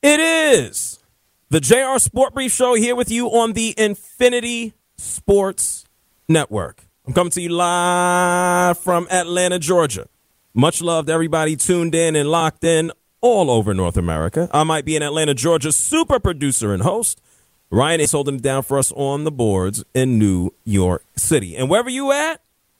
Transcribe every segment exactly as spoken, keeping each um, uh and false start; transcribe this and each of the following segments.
It is the J R Sport Brief Show here with you on the Infinity Sports Network. I'm coming to you live from Atlanta, Georgia. Much love to everybody tuned in and locked in all over North America. I might be in Atlanta, Georgia, super producer and host. Ryan is holding it down for us on the boards in New York City. And wherever you at,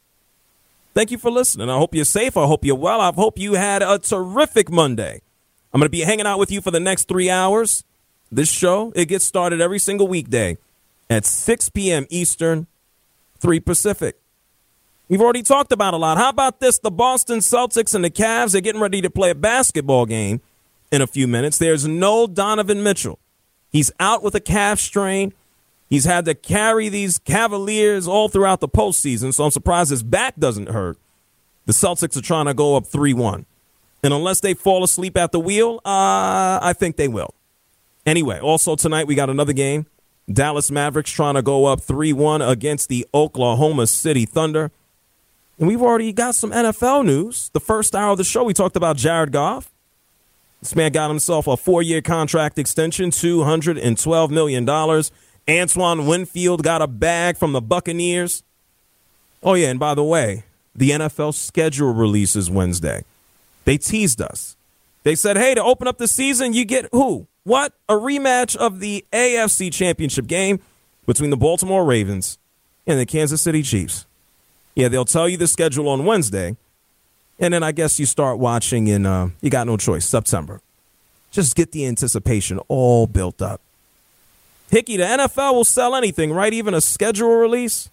thank you for listening. I hope you're safe. I hope you're well. I hope you had a terrific Monday. I'm going to be hanging out with you for the next three hours. This show, it gets started every single weekday at six p.m. Eastern, three Pacific. We've already talked about a lot. How about this? The Boston Celtics and the Cavs, they're getting ready to play a basketball game in a few minutes. There's no Donovan Mitchell. He's out with a calf strain. He's had to carry these Cavaliers all throughout the postseason, so I'm surprised his back doesn't hurt. The Celtics are trying to go up three one. And unless they fall asleep at the wheel, uh, I think they will. Anyway, also tonight we got another game. Dallas Mavericks trying to go up three one against the Oklahoma City Thunder. And we've already got some N F L news. The first hour of the show, we talked about Jared Goff. This man got himself a four-year contract extension, two hundred twelve million dollars. Antoine Winfield got a bag from the Buccaneers. Oh, yeah, and by the way, the N F L schedule releases Wednesday. They teased us. They said, hey, to open up the season, you get who? What? A rematch of the A F C Championship game between the Baltimore Ravens and the Kansas City Chiefs. Yeah, they'll tell you the schedule on Wednesday, and then I guess you start watching in, uh, you got no choice, September. Just get the anticipation all built up. Hickey, the N F L will sell anything, right? Even a schedule release?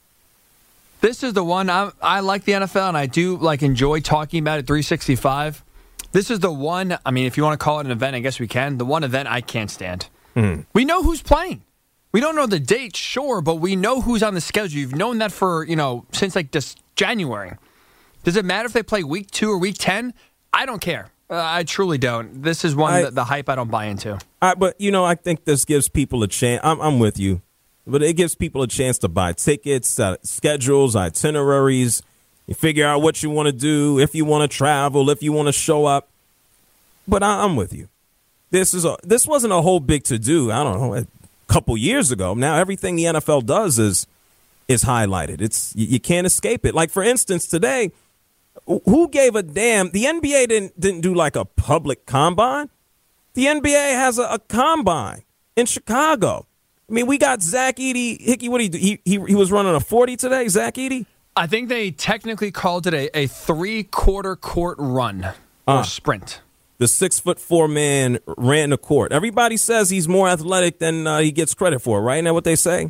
This is the one, I, I like the N F L, and I do like enjoy talking about it, three sixty-five. This is the one, I mean, if you want to call it an event, I guess we can. The one event I can't stand. Mm. We know who's playing. We don't know the date, sure, but we know who's on the schedule. You've known that for, you know, since like this January. Does it matter if they play week two or week ten? I don't care. Uh, I truly don't. This is one, I, the, the hype I don't buy into. I, but, you know, I think this gives people a chance. I'm, I'm with you. But it gives people a chance to buy tickets, uh, schedules, itineraries. You figure out what you want to do, if you want to travel, if you want to show up. But I, I'm with you. This is a this wasn't a whole big to-do, I don't know, a couple years ago. Now everything the N F L does is is highlighted. It's you, you can't escape it. Like, for instance, today, who gave a damn? The N B A didn't, didn't do like a public combine. The N B A has a, a combine in Chicago. I mean, we got Zach Edey. Hickey, what did he do? He, he, he was running a forty today, Zach Edey? I think they technically called it a, a three-quarter court run or uh, sprint. The six-foot-four man ran the court. Everybody says he's more athletic than uh, he gets credit for, right? Isn't that what they say?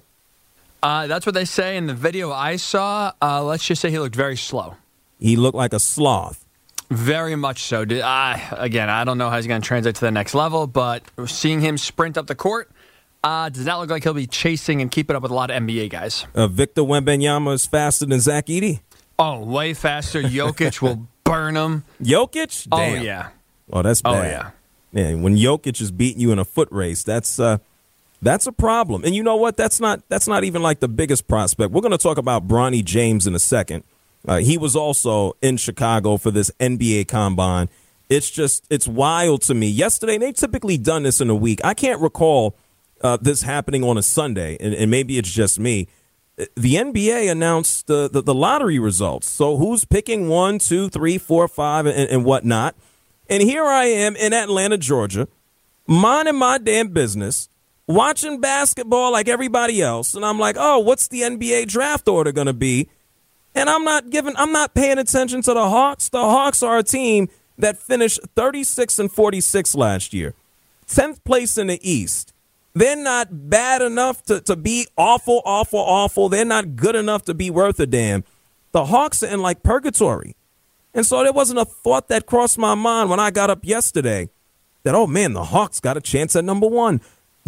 Uh, that's what they say in the video I saw. Uh, let's just say he looked very slow. He looked like a sloth. Very much so. Did I, again, I don't know how he's going to translate to the next level, but seeing him sprint up the court, Uh, does not look like he'll be chasing and keeping up with a lot of N B A guys. Uh, Victor Wembanyama is faster than Zach Edey? Oh, way faster. Jokic will burn him. Jokic? Damn. Oh, yeah. Oh, that's bad. Oh, yeah. Yeah, when Jokic is beating you in a foot race, that's uh, that's a problem. And you know what? That's not that's not even like the biggest prospect. We're going to talk about Bronny James in a second. Uh, he was also in Chicago for this N B A Combine. It's just, it's wild to me. Yesterday, they've typically done this in a week. I can't recall Uh, this happening on a Sunday, and, and maybe it's just me. The N B A announced the, the, the lottery results. So who's picking one, two, three, four, five, and, and whatnot. And here I am in Atlanta, Georgia, minding my damn business, watching basketball like everybody else. And I'm like, oh, what's the N B A draft order going to be? And I'm not giving, I'm not paying attention to the Hawks. The Hawks are a team that finished thirty-six and forty-six last year, tenth place in the East. They're not bad enough to, to be awful, awful, awful. They're not good enough to be worth a damn. The Hawks are in like purgatory. And so there wasn't a thought that crossed my mind when I got up yesterday that, oh, man, the Hawks got a chance at number one.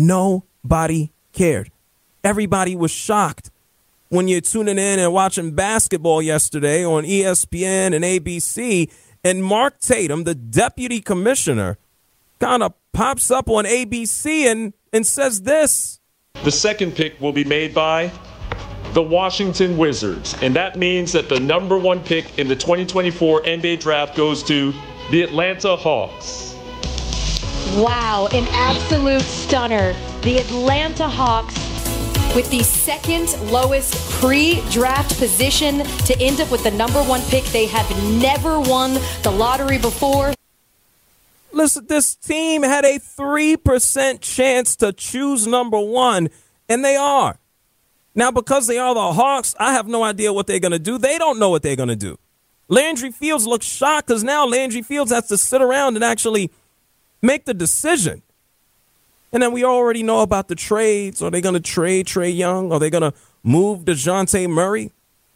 Nobody cared. Everybody was shocked when you're tuning in and watching basketball yesterday on E S P N and A B C, and Mark Tatum, the deputy commissioner, kind of pops up on A B C and and says this. The second pick will be made by the Washington Wizards, and that means that the number one pick in the twenty twenty-four N B A draft goes to the Atlanta Hawks. Wow, an absolute stunner. The Atlanta Hawks with the second lowest pre-draft position to end up with the number one pick. They have never won the lottery before. Listen, this team had a three percent chance to choose number one, and they are. Now, because they are the Hawks, I have no idea what they're going to do. They don't know what they're going to do. Landry Fields looks shocked because now Landry Fields has to sit around and actually make the decision. And then we already know about the trades. Are they going to trade Trae Young? Are they going to move DeJounte Murray?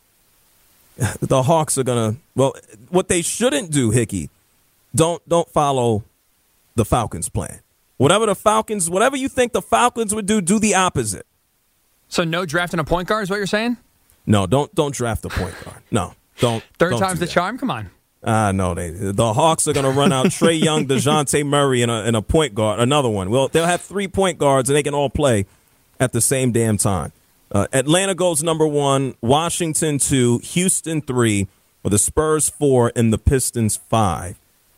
The Hawks are going to, well, what they shouldn't do, Hickey, don't don't follow the Falcons' plan. Whatever the Falcons, whatever you think the Falcons would do, do the opposite. So no drafting a point guard is what you're saying? No, don't don't draft a point guard. No, don't. Third don't time's do the charm? Come on. Ah, uh, no, they the Hawks are going to run out Trae Young, DeJounte Murray, and a, and a point guard, another one. Well, they'll have three point guards, and they can all play at the same damn time. Uh, Atlanta goes number one, Washington two, Houston three, with the Spurs four, and the Pistons five.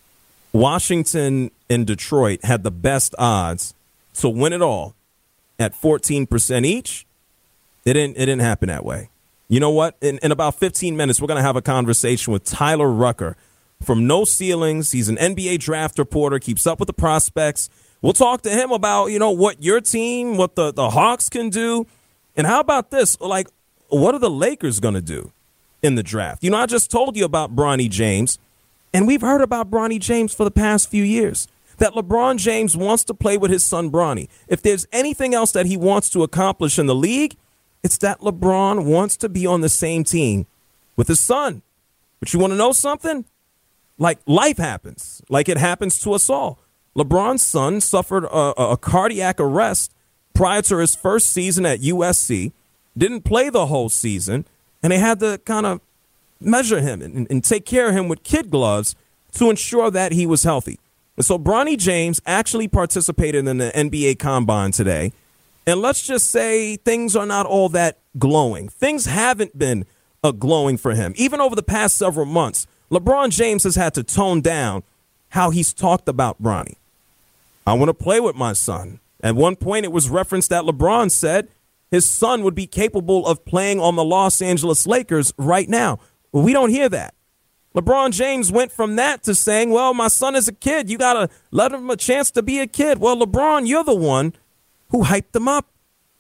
Washington and Detroit had the best odds to win it all at fourteen percent each. It didn't, it didn't happen that way. You know what? In, in about fifteen minutes, we're going to have a conversation with Tyler Rucker from No Ceilings. He's an N B A draft reporter, keeps up with the prospects. We'll talk to him about, you know, what your team, what the, the Hawks can do. And how about this? Like, what are the Lakers going to do in the draft? You know, I just told you about Bronny James, and we've heard about Bronny James for the past few years, that LeBron James wants to play with his son Bronny. If there's anything else that he wants to accomplish in the league, it's that LeBron wants to be on the same team with his son. But you want to know something? Like, life happens. Like it happens to us all. LeBron's son suffered a, a cardiac arrest prior to his first season at U S C, didn't play the whole season, and they had to kind of measure him and, and take care of him with kid gloves to ensure that he was healthy. And so Bronny James actually participated in the N B A Combine today. And let's just say things are not all that glowing. Things haven't been uh, glowing for him. Even over the past several months, LeBron James has had to tone down how he's talked about Bronny. I want to play with my son. At one point, it was referenced that LeBron said his son would be capable of playing on the Los Angeles Lakers right now. Well, we don't hear that. LeBron James went from that to saying, well, my son is a kid. You got to let him a chance to be a kid. Well, LeBron, you're the one who hyped them up.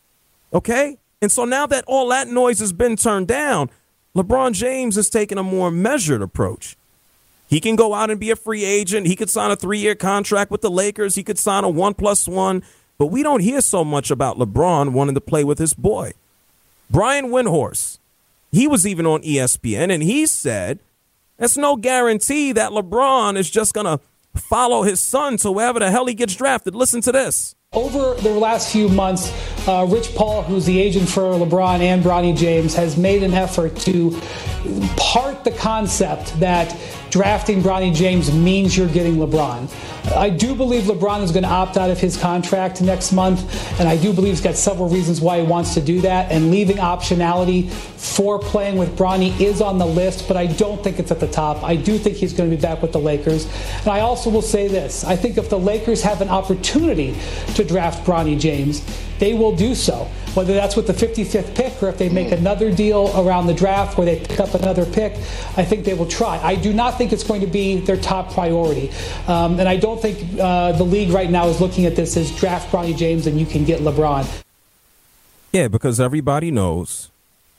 Okay? And so now that all that noise has been turned down, LeBron James is taking a more measured approach. He can go out and be a free agent. He could sign a three-year contract with the Lakers. He could sign a one plus one. But we don't hear so much about LeBron wanting to play with his boy. Brian Windhorst, he was even on E S P N, and he said there's no guarantee that LeBron is just going to follow his son to wherever the hell he gets drafted. Listen to this. Over the last few months, uh, Rich Paul, who's the agent for LeBron and Bronny James, has made an effort to part the concept that drafting Bronny James means you're getting LeBron. I do believe LeBron is going to opt out of his contract next month, and I do believe he's got several reasons why he wants to do that, and leaving optionality for playing with Bronny is on the list, but I don't think it's at the top. I do think he's going to be back with the Lakers. And I also will say this. I think if the Lakers have an opportunity to draft Bronny James, they will do so. Whether that's with the fifty-fifth pick or if they make another deal around the draft where they pick up another pick, I think they will try. I do not think it's going to be their top priority. Um, and I don't think uh, the league right now is looking at this as draft Bronny James and you can get LeBron. Yeah, because everybody knows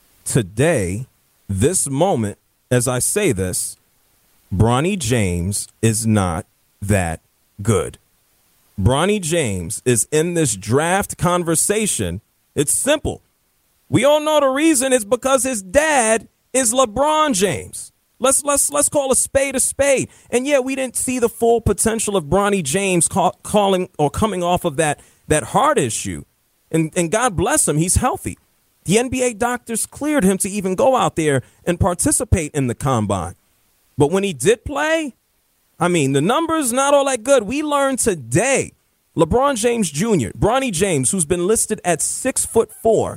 today, this moment, as I say this, Bronny James is not that good. Bronny James is in this draft conversation. It's simple. We all know the reason. It's because his dad is LeBron James. Let's let's let's call a spade a spade. And yeah, we didn't see the full potential of Bronny James call, calling or coming off of that that heart issue. And and God bless him, he's healthy. The N B A doctors cleared him to even go out there and participate in the combine. But when he did play, I mean, the numbers not all that good. We learned today LeBron James Junior, Bronny James, who's been listed at six foot four,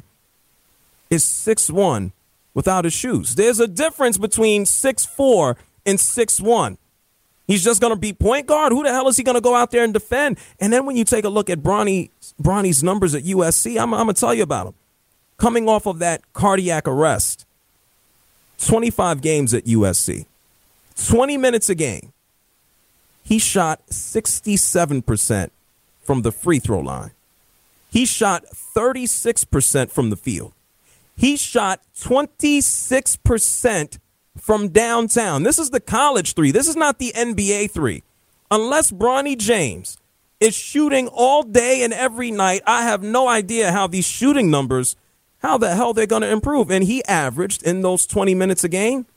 is six one without his shoes. There's a difference between six four and six one. He's just going to be point guard. Who the hell is he going to go out there and defend? And then when you take a look at Bronny, Bronny's numbers at U S C, I'm, I'm going to tell you about him. Coming off of that cardiac arrest, twenty-five games at U S C, twenty minutes a game. He shot sixty-seven percent from the free throw line. He shot thirty-six percent from the field. He shot twenty-six percent from downtown. This is the college three. This is not the N B A three. Unless Bronny James is shooting all day and every night, I have no idea how these shooting numbers, how the hell they're going to improve. And he averaged in those twenty minutes a game,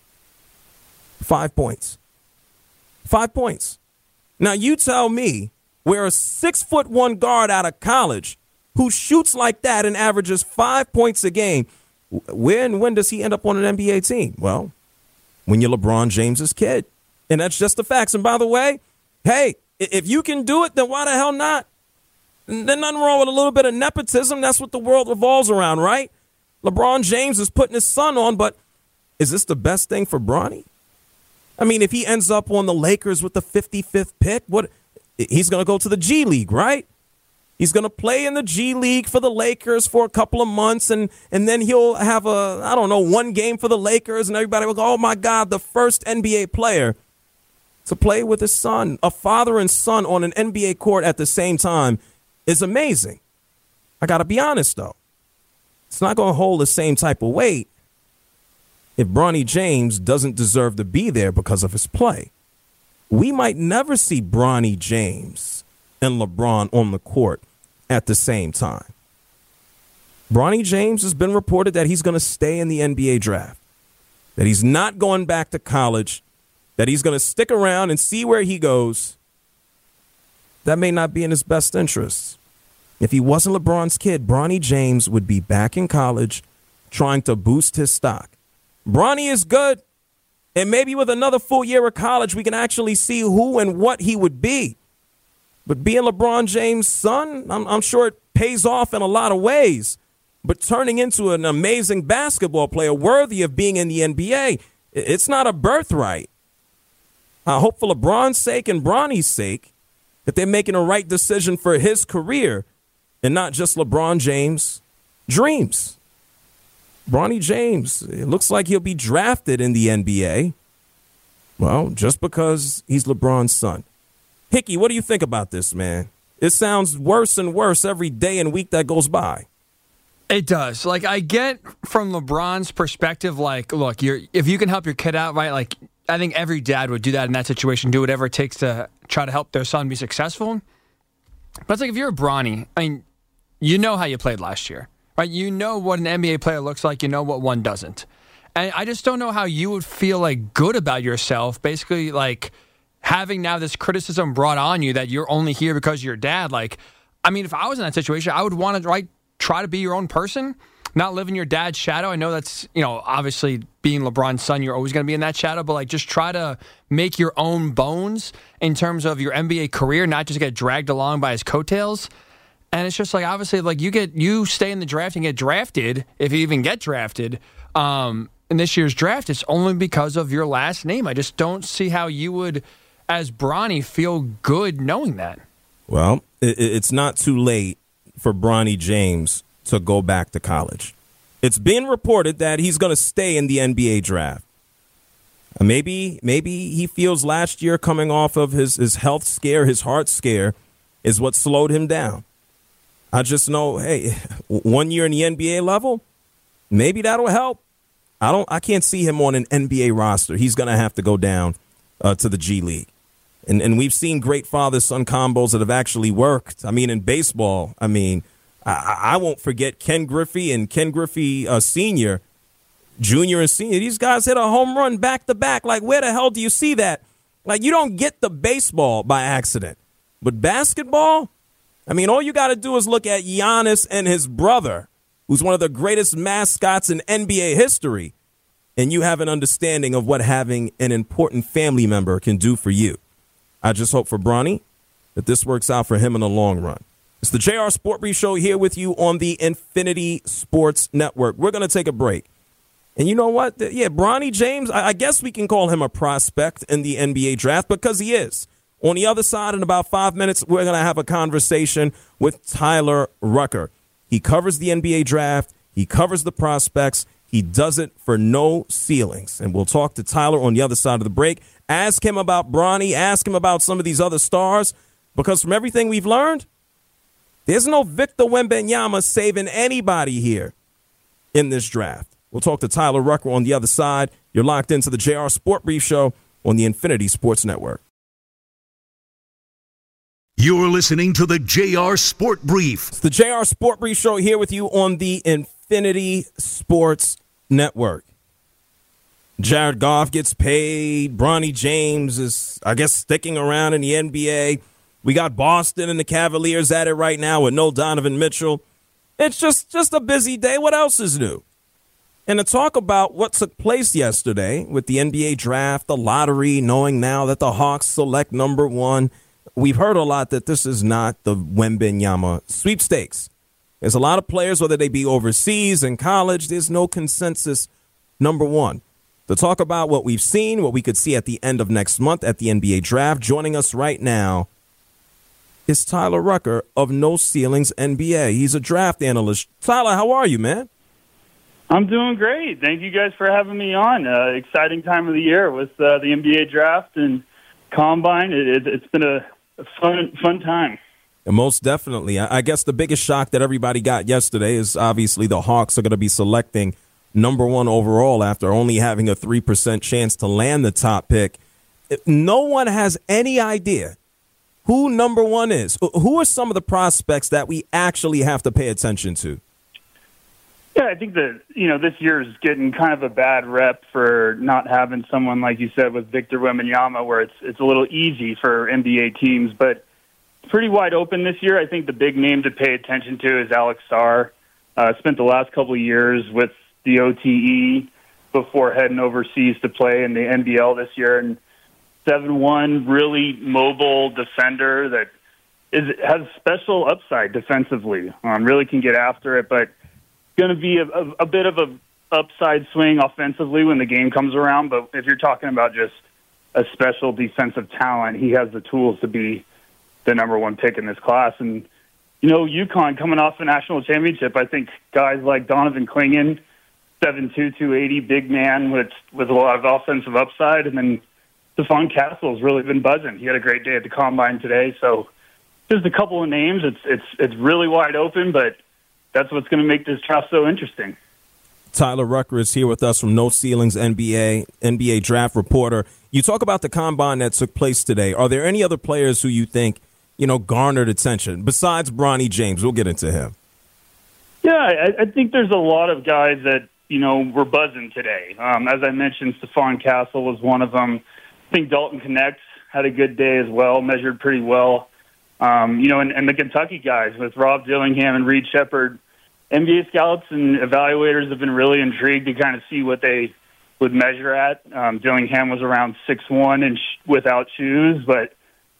five points. Five points. Now you tell me where a six foot one guard out of college who shoots like that and averages five points a game, when when does he end up on an N B A team? Well, when you're LeBron James's kid. And that's just the facts. And by the way, hey, if you can do it, then why the hell not? There's nothing wrong with a little bit of nepotism. That's what the world revolves around, right? LeBron James is putting his son on, but is this the best thing for Bronny? I mean, if he ends up on the Lakers with the fifty-fifth pick, what? He's going to go to the G League, right? He's going to play in the G League for the Lakers for a couple of months, and and then he'll have a, I don't know, one game for the Lakers, and everybody will go, oh, my God, the first N B A player to play with his son. A father and son on an N B A court at the same time is amazing. I got to be honest, though. It's not going to hold the same type of weight if Bronny James doesn't deserve to be there because of his play. We might never see Bronny James and LeBron on the court at the same time. Bronny James has been reported that he's going to stay in the N B A draft, that he's not going back to college, that he's going to stick around and see where he goes. That may not be in his best interest. If he wasn't LeBron's kid, Bronny James would be back in college trying to boost his stock. Bronny is good, and maybe with another full year of college, we can actually see who and what he would be. But being LeBron James' son, I'm, I'm sure it pays off in a lot of ways. But turning into an amazing basketball player worthy of being in the N B A, it's not a birthright. I hope for LeBron's sake and Bronny's sake that they're making the right decision for his career and not just LeBron James' dreams. Bronny James, it looks like he'll be drafted in the N B A. Well, just because he's LeBron's son. Hickey, what do you think about this, man? It sounds worse and worse every day and week that goes by. It does. Like, I get from LeBron's perspective, like, look, you're if you can help your kid out, right? Like, I think every dad would do that in that situation, do whatever it takes to try to help their son be successful. But it's like, if you're a Bronny, I mean, you know how you played last year. Right, you know what an N B A player looks like. You know what one doesn't. And I just don't know how you would feel like good about yourself, basically like having now this criticism brought on you that you're only here because of your dad. Like, I mean, if I was in that situation, I would want to right, try to be your own person, not live in your dad's shadow. I know that's, you know, obviously being LeBron's son, you're always going to be in that shadow, but like just try to make your own bones in terms of your N B A career, not just get dragged along by his coattails. And it's just like, obviously, like you get you stay in the draft and get drafted, if you even get drafted, um, in this year's draft, it's only because of your last name. I just don't see how you would, as Bronny, feel good knowing that. Well, it, it's not too late for Bronny James to go back to college. It's been reported that he's going to stay in the N B A draft. Maybe, maybe he feels last year coming off of his, his health scare, his heart scare, is what slowed him down. I just know, hey, one year in the N B A level, maybe that'll help. I don't. I can't see him on an N B A roster. He's going to have to go down uh, to the G League. And and we've seen great father-son combos that have actually worked. I mean, in baseball, I mean, I, I won't forget Ken Griffey and Ken Griffey uh, Senior, Junior and Senior. These guys hit a home run back-to-back. Like, where the hell do you see that? Like, you don't get the baseball by accident. But basketball? I mean, all you got to do is look at Giannis and his brother, who's one of the greatest mascots in N B A history, and you have an understanding of what having an important family member can do for you. I just hope for Bronny that this works out for him in the long run. It's the J R Sport Brief Show here with you on the Infinity Sports Network. We're going to take a break. And you know what? Yeah, Bronny James, I guess we can call him a prospect in the N B A draft because he is. On the other side, in about five minutes, we're going to have a conversation with Tyler Rucker. He covers the N B A draft. He covers the prospects. He does it for no ceilings. And we'll talk to Tyler on the other side of the break. Ask him about Bronny. Ask him about some of these other stars. Because from everything we've learned, there's no Victor Wembanyama saving anybody here in this draft. We'll talk to Tyler Rucker on the other side. You're locked into the J R Sport Brief Show on the Infinity Sports Network. You're listening to the J R Sport Brief. It's the J R Sport Brief Show here with you on the Infinity Sports Network. Jared Goff gets paid. Bronny James is, I guess, sticking around in the N B A. We got Boston and the Cavaliers at it right now with no Donovan Mitchell. It's just, just a busy day. What else is new? And to talk about what took place yesterday with the N B A draft, the lottery, knowing now that the Hawks select number one, we've heard a lot that this is not the Wembanyama sweepstakes. There's a lot of players, whether they be overseas and college, there's no consensus number one. To talk about what we've seen, what we could see at the end of next month at the N B A draft, joining us right now is Tyler Rucker of No Ceilings N B A. He's a draft analyst. Tyler, how are you, man? I'm doing great. Thank you guys for having me on. Uh, exciting time of the year with uh, the N B A draft and Combine. It, it, it's been a, a fun, fun time. And most definitely. I, I guess the biggest shock that everybody got yesterday is obviously the Hawks are going to be selecting number one overall after only having a three percent chance to land the top pick. No one has any idea who number one is. Who are some of the prospects that we actually have to pay attention to? Yeah, I think that, you know, this year is getting kind of a bad rep for not having someone, like you said, with Victor Wembanyama, where it's it's a little easy for N B A teams, but pretty wide open this year. I think the big name to pay attention to is Alex Sarr. Uh, spent the last couple of years with the O T E before heading overseas to play in the N B L this year, and seven one, really mobile defender that is has special upside defensively. Um, really can get after it, but going to be a, a, a bit of a upside swing offensively when the game comes around. But if you're talking about just a special defensive talent, he has the tools to be the number one pick in this class. And, you know, UConn coming off the national championship, I think guys like Donovan Clingan, seven two, two eighty, big man with, with a lot of offensive upside. And then Stephon Castle's really been buzzing. He had a great day at the Combine today. So just a couple of names. It's, it's, it's really wide open, but that's what's going to make this draft so interesting. Tyler Rucker is here with us from No Ceilings N B A, N B A draft reporter. You talk about the Combine that took place today. Are there any other players who you think, you know, garnered attention besides Bronny James? We'll get into him. Yeah, I, I think there's a lot of guys that, you know, were buzzing today. Um, as I mentioned, Stephon Castle was one of them. I think Dalton Knecht had a good day as well, measured pretty well. Um, you know, and, and the Kentucky guys with Rob Dillingham and Reed Sheppard, N B A scouts and evaluators have been really intrigued to kind of see what they would measure at. Um, Dillingham was around six one and sh- without shoes, but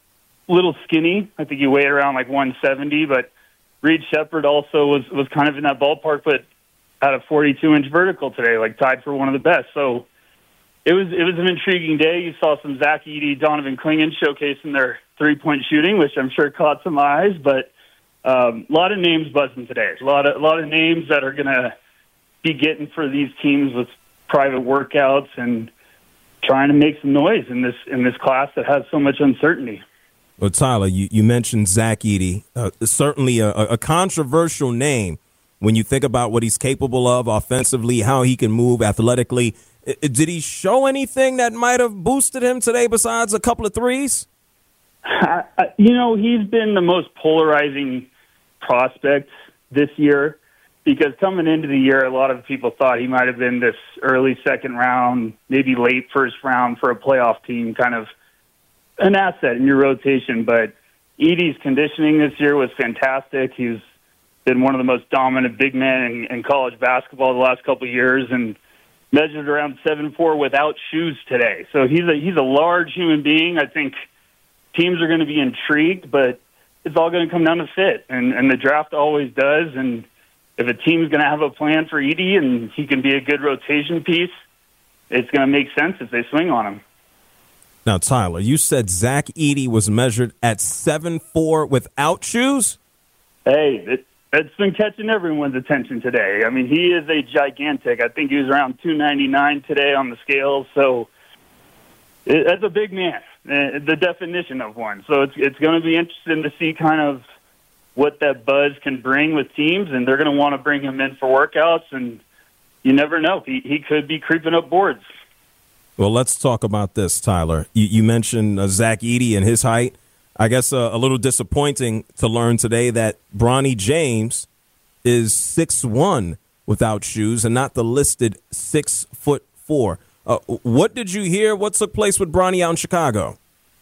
a little skinny. I think he weighed around like one seventy, but Reed Sheppard also was, was kind of in that ballpark, but had a forty-two inch vertical today, like tied for one of the best. So it was it was an intriguing day. You saw some Zach Edey, Donovan Clingan showcasing their three-point shooting, which I'm sure caught some eyes, but um, a lot of names buzzing today. A lot of, a lot of names that are going to be getting for these teams with private workouts and trying to make some noise in this in this class that has so much uncertainty. Well, Tyler, you, you mentioned Zach Edey, uh, certainly a, a controversial name when you think about what he's capable of offensively, how he can move athletically. I, did he show anything that might have boosted him today besides a couple of threes? I, I, you know, he's been the most polarizing prospect this year because coming into the year, a lot of people thought he might have been this early second round, maybe late first round for a playoff team, kind of an asset in your rotation. But Edey's conditioning this year was fantastic. He's been one of the most dominant big men in, in college basketball the last couple of years and measured around seven four without shoes today. So he's a he's a large human being. I think teams are going to be intrigued, but it's all going to come down to fit, and, and the draft always does. And if a team's going to have a plan for Edey and he can be a good rotation piece, it's going to make sense if they swing on him. Now, Tyler, you said Zach Edey was measured at seven four without shoes? Hey, it, it's been catching everyone's attention today. I mean, he is a gigantic. I think he was around two ninety-nine today on the scales, so it, that's a big man, uh, the definition of one. So it's it's going to be interesting to see kind of what that buzz can bring with teams, and they're going to want to bring him in for workouts, and you never know. He, he could be creeping up boards. Well, let's talk about this, Tyler. You, you mentioned uh, Zach Edey and his height. I guess uh, a little disappointing to learn today that Bronny James is six one without shoes and not the listed six foot four. Uh, what did you hear? What took place with Bronny out in Chicago?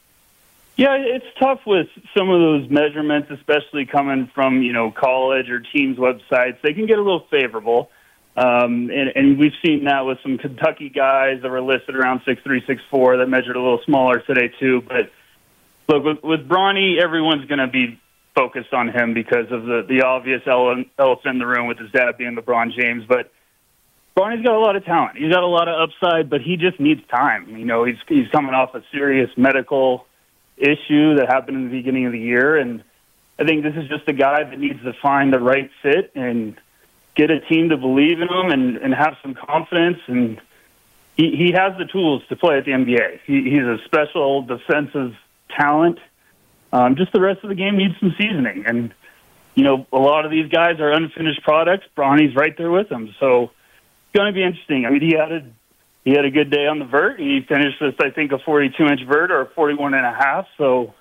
Yeah, it's tough with some of those measurements, especially coming from, you know, college or teams' websites. They can get a little favorable. Um, and, and we've seen that with some Kentucky guys that were listed around six three, six four that measured a little smaller today too. But look, with, with Bronny, everyone's going to be focused on him because of the, the obvious ele- elephant in the room with his dad being LeBron James. But Bronny's got a lot of talent. He's got a lot of upside, but he just needs time. You know, he's he's coming off a serious medical issue that happened in the beginning of the year, and I think this is just a guy that needs to find the right fit and get a team to believe in him and, and have some confidence. And he, he has the tools to play at the N B A. He, he's a special defensive talent. Um, just the rest of the game needs some seasoning. And, you know, a lot of these guys are unfinished products. Bronny's right there with them. So it's going to be interesting. I mean, he had a, he had a good day on the vert. He finished with, I think, a forty-two inch vert or a forty-one and a half. So,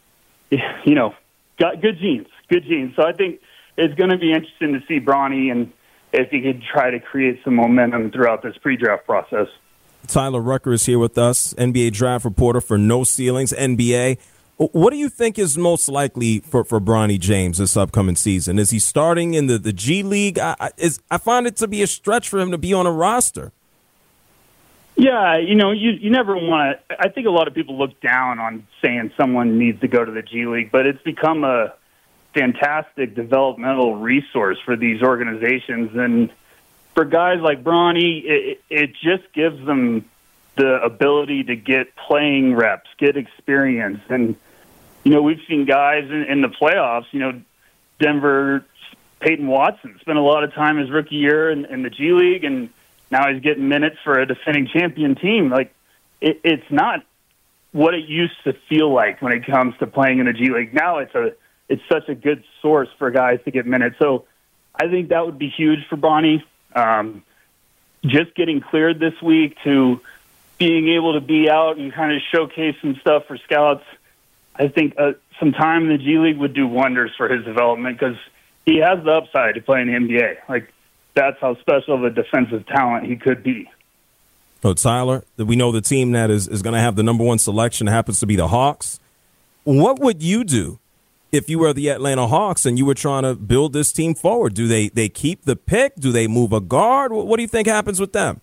you know, got good genes, good genes. So I think it's going to be interesting to see Bronny and if he could try to create some momentum throughout this pre-draft process. Tyler Rucker is here with us, N B A draft reporter for No Ceilings N B A. What do you think is most likely for, for Bronny James this upcoming season? Is he starting in the, the G League? I, I, is, I find it to be a stretch for him to be on a roster. Yeah, you know, you, you never want to – I think a lot of people look down on saying someone needs to go to the G League, but it's become a – fantastic developmental resource for these organizations. And for guys like Bronny, it, it just gives them the ability to get playing reps, get experience. And, you know, we've seen guys in, in the playoffs, you know, Denver, Peyton Watson spent a lot of time his rookie year in, in the G League, and now he's getting minutes for a defending champion team. Like, it, it's not what it used to feel like when it comes to playing in the G League. Now it's a It's such a good source for guys to get minutes. So I think that would be huge for Bronny. Um, just getting cleared this week to being able to be out and kind of showcase some stuff for scouts, I think uh, some time in the G League would do wonders for his development because he has the upside to play in the N B A. Like, that's how special of a defensive talent he could be. So, Tyler, we know the team that is, is going to have the number one selection happens to be the Hawks. What would you do if you were the Atlanta Hawks and you were trying to build this team forward? Do they, they keep the pick? Do they move a guard? What, what do you think happens with them?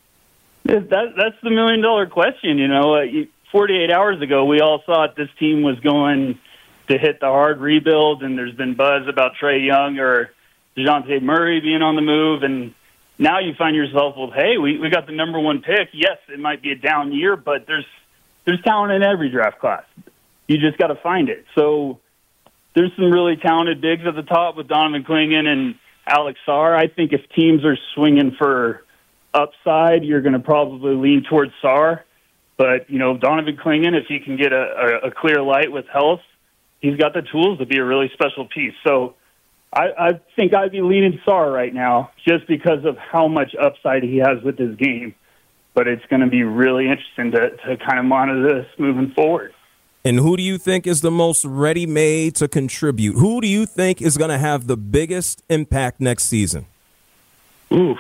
That, that's the million-dollar question. You know, uh, forty-eight hours ago, we all thought this team was going to hit the hard rebuild, and there's been buzz about Trae Young or DeJounte Murray being on the move, and now you find yourself, well, hey, we, we got the number one pick. Yes, it might be a down year, but there's there's talent in every draft class. You just got to find it. So there's some really talented bigs at the top with Donovan Clingan and Alex Sarr. I think if teams are swinging for upside, you're going to probably lean towards Sarr. But, you know, Donovan Clingan, if he can get a, a, a clear light with health, he's got the tools to be a really special piece. So I, I think I'd be leaning Sarr right now just because of how much upside he has with his game. But it's going to be really interesting to, to kind of monitor this moving forward. And who do you think is the most ready-made to contribute? Who do you think is going to have the biggest impact next season? Oof.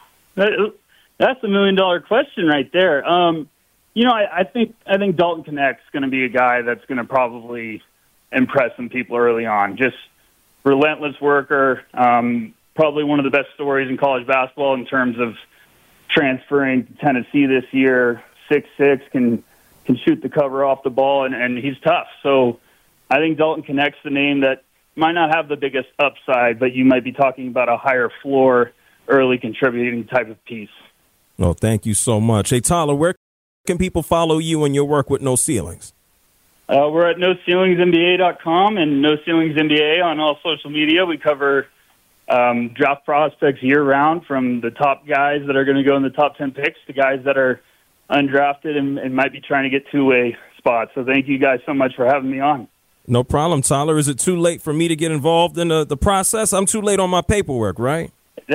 That, that's a million-dollar question right there. Um, you know, I, I think I think Dalton Knecht's going to be a guy that's going to probably impress some people early on. Just relentless worker, um, probably one of the best stories in college basketball in terms of transferring to Tennessee this year. six six, can can shoot the cover off the ball, and, and he's tough. So I think Dalton Knecht's the name that might not have the biggest upside, but you might be talking about a higher floor, early contributing type of piece. Well, thank you so much. Hey, Tyler, where can people follow you and your work with No Ceilings? Uh, we're at no ceilings N B A dot com and No Ceilings N B A on all social media. We cover um, draft prospects year-round, from the top guys that are going to go in the top ten picks to guys that are undrafted and, and might be trying to get two-way spots. So thank you guys so much for having me on. No problem, Tyler. Is it too late for me to get involved in the, the process? I'm too late on my paperwork, right?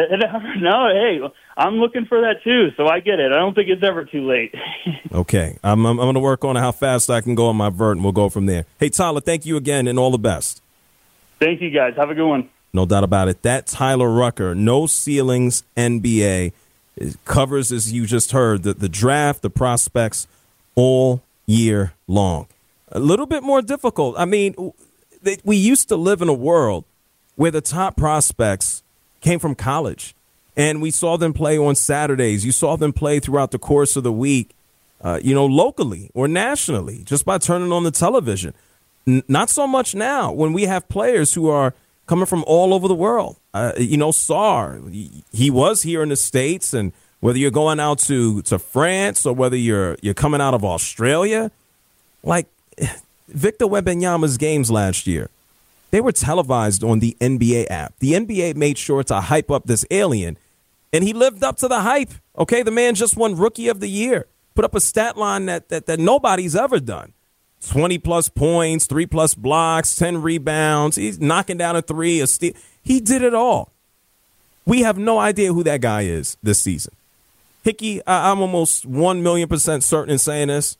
No, hey, I'm looking for that too, so I get it. I don't think it's ever too late. Okay. I'm, I'm, I'm going to work on how fast I can go on my vert, and we'll go from there. Hey, Tyler, thank you again, and all the best. Thank you, guys. Have a good one. No doubt about it. That Tyler Rucker, No Ceilings N B A, covers, as you just heard, the, the draft, the prospects all year long. A little bit more difficult. I mean, they, we used to live in a world where the top prospects came from college, and we saw them play on Saturdays. You saw them play throughout the course of the week, uh, you know, locally or nationally, just by turning on the television. N- not so much now when we have players who are coming from all over the world. Uh, you know, Sarr, he was here in the States, and whether you're going out to, to France or whether you're you're coming out of Australia, like Victor Wembanyama's games last year, they were televised on the N B A app. The N B A made sure to hype up this alien, and he lived up to the hype. Okay, the man just won Rookie of the Year, put up a stat line that that, that nobody's ever done. twenty-plus points, three-plus blocks, ten rebounds. He's knocking down a three, a steal. He did it all. We have no idea who that guy is this season. Hickey, I- I'm almost one million percent certain in saying this.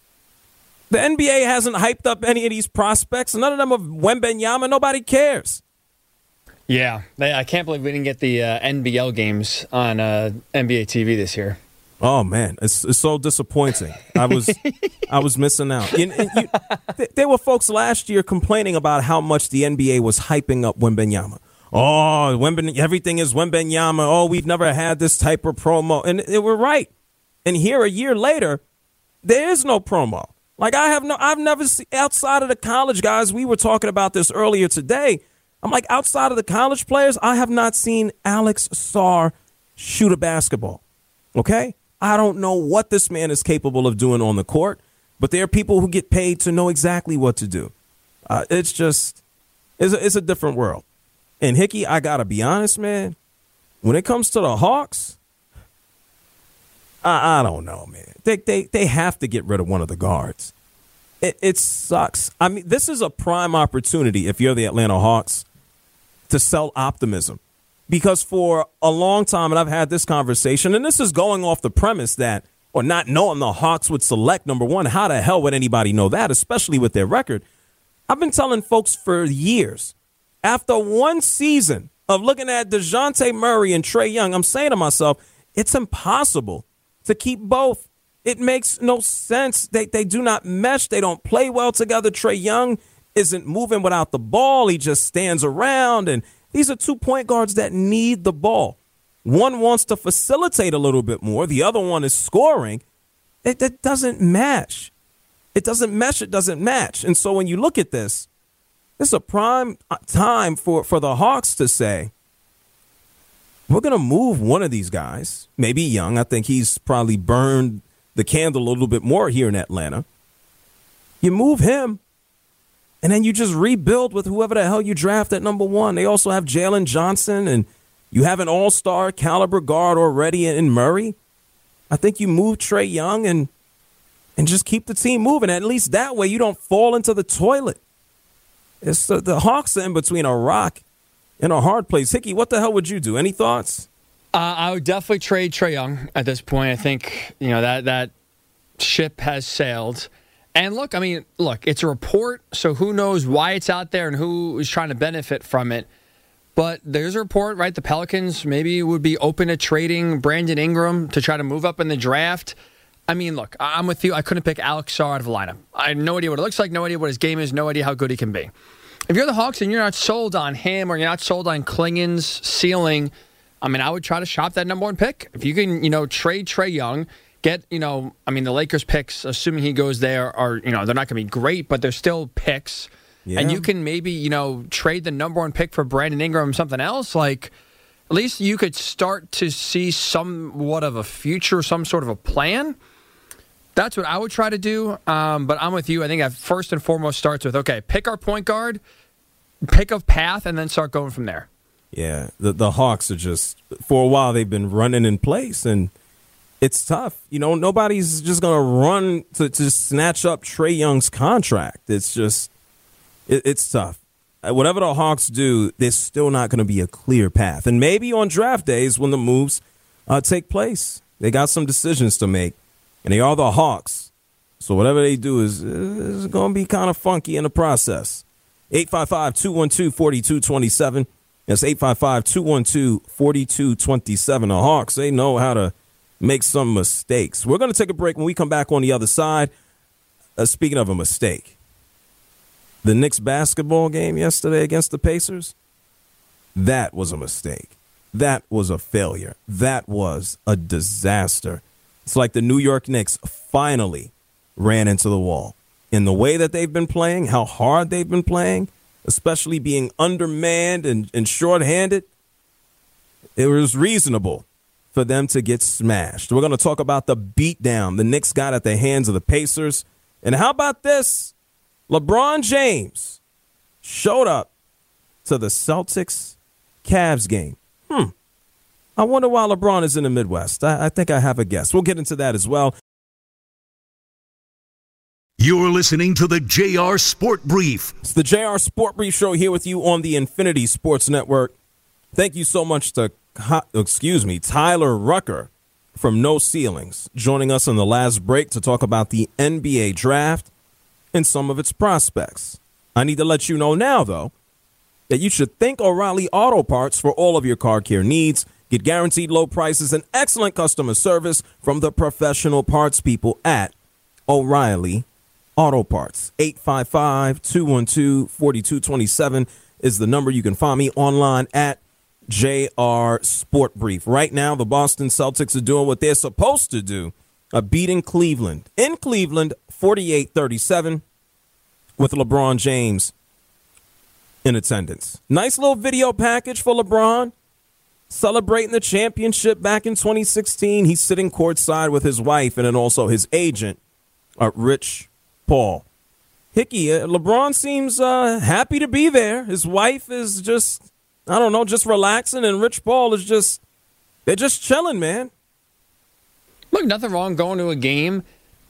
The N B A hasn't hyped up any of these prospects. None of them are Wembanyama. Nobody cares. Yeah, I can't believe we didn't get the uh, N B L games on uh, N B A T V this year. Oh man, it's, it's so disappointing. I was I was missing out. And, and you, th- there were folks last year complaining about how much the N B A was hyping up Wembanyama. Oh, Wemben, everything is Wembanyama. Oh, we've never had this type of promo, and they were right. And here, a year later, there is no promo. Like I have no, I've never seen outside of the college guys. We were talking about this earlier today. I'm like, outside of the college players, I have not seen Alex Sarr shoot a basketball. Okay, I don't know what this man is capable of doing on the court, but there are people who get paid to know exactly what to do. Uh, it's just, it's a, it's a different world. And Hickey, I gotta be honest, man. When it comes to the Hawks, I, I don't know, man. They, they they have to get rid of one of the guards. It, it sucks. I mean, this is a prime opportunity if you're the Atlanta Hawks to sell optimism. Because for a long time, and I've had this conversation, and this is going off the premise that, or not knowing the Hawks would select number one, how the hell would anybody know that, especially with their record? I've been telling folks for years, after one season of looking at DeJounte Murray and Trae Young, I'm saying to myself, it's impossible to keep both. It makes no sense. They they do not mesh. They don't play well together. Trae Young isn't moving without the ball. He just stands around. And these are two point guards that need the ball. One wants to facilitate a little bit more. The other one is scoring. It, it doesn't match. It doesn't mesh. It doesn't match. And so when you look at this, this is a prime time for, for the Hawks to say, we're going to move one of these guys, maybe Young. I think he's probably burned the candle a little bit more here in Atlanta. You move him, and then you just rebuild with whoever the hell you draft at number one. They also have Jalen Johnson, and you have an all-star caliber guard already in Murray. I think you move Trae Young and and just keep the team moving. At least that way you don't fall into the toilet. It's the, the Hawks are in between a rock and a hard place. Hickey, what the hell would you do? Any thoughts? Uh, I would definitely trade Trae Young at this point. I think, you know, that that ship has sailed. And look, I mean, look, it's a report, so who knows why it's out there and who is trying to benefit from it. But there's a report, right? The Pelicans maybe would be open to trading Brandon Ingram to try to move up in the draft. I mean, look, I'm with you. I couldn't pick Alex Sarr out of a lineup. I have no idea what it looks like, no idea what his game is, no idea how good he can be. If you're the Hawks and you're not sold on him or you're not sold on Klingon's ceiling, I mean, I would try to shop that number one pick. If you can, you know, trade Trae Young, get, you know, I mean, the Lakers picks, assuming he goes there, are, you know, they're not going to be great, but they're still picks. Yeah. and you can maybe, you know, trade the number one pick for Brandon Ingram or something else, like, at least you could start to see somewhat of a future, some sort of a plan. That's what I would try to do. Um, but I'm with you. I think that first and foremost starts with, okay, pick our point guard, pick a path, and then start going from there. Yeah, the the Hawks are just, for a while, they've been running in place, and it's tough. You know, nobody's just going to run to, to snatch up Trae Young's contract. It's just, it, it's tough. Whatever the Hawks do, there's still not going to be a clear path. And maybe on draft days when the moves uh, take place, they got some decisions to make, and they are the Hawks. So whatever they do is, is going to be kind of funky in the process. eight five five, two one two, four two two seven. That's eight five five, two one two, four two two seven. The Hawks, they know how to make some mistakes. We're going to take a break. When we come back on the other side, uh, speaking of a mistake, the Knicks basketball game yesterday against the Pacers, that was a mistake. That was a failure. That was a disaster. It's like the New York Knicks finally ran into the wall. In the way that they've been playing, how hard they've been playing, especially being undermanned and, and shorthanded, it was reasonable for them to get smashed. We're going to talk about the beatdown the Knicks got at the hands of the Pacers. And how about this? LeBron James showed up to the Celtics Cavs game. Hmm. I wonder why LeBron is in the Midwest. I, I think I have a guess. We'll get into that as well. You're listening to the J R Sport Brief. It's the J R Sport Brief Show here with you on the Infinity Sports Network. Thank you so much to, excuse me, Tyler Rucker from No Ceilings, joining us in the last break to talk about the N B A draft and some of its prospects. I need to let you know now, though, that you should thank O'Reilly Auto Parts for all of your car care needs. Get guaranteed low prices and excellent customer service from the professional parts people at O'Reilly Auto Parts. eight five five, two one two, four two two seven is the number. You can find me online at J R Sport Brief. Right now, the Boston Celtics are doing what they're supposed to do, a beating Cleveland. In Cleveland, forty-eight thirty-seven, with LeBron James in attendance. Nice little video package for LeBron, celebrating the championship back in twenty sixteen. He's sitting courtside with his wife and then also his agent, uh, Rich Paul. Hickey, uh, LeBron seems uh, happy to be there. His wife is just, I don't know, just relaxing, and Rich Paul is just, they're just chilling, man. Look, nothing wrong going to a game.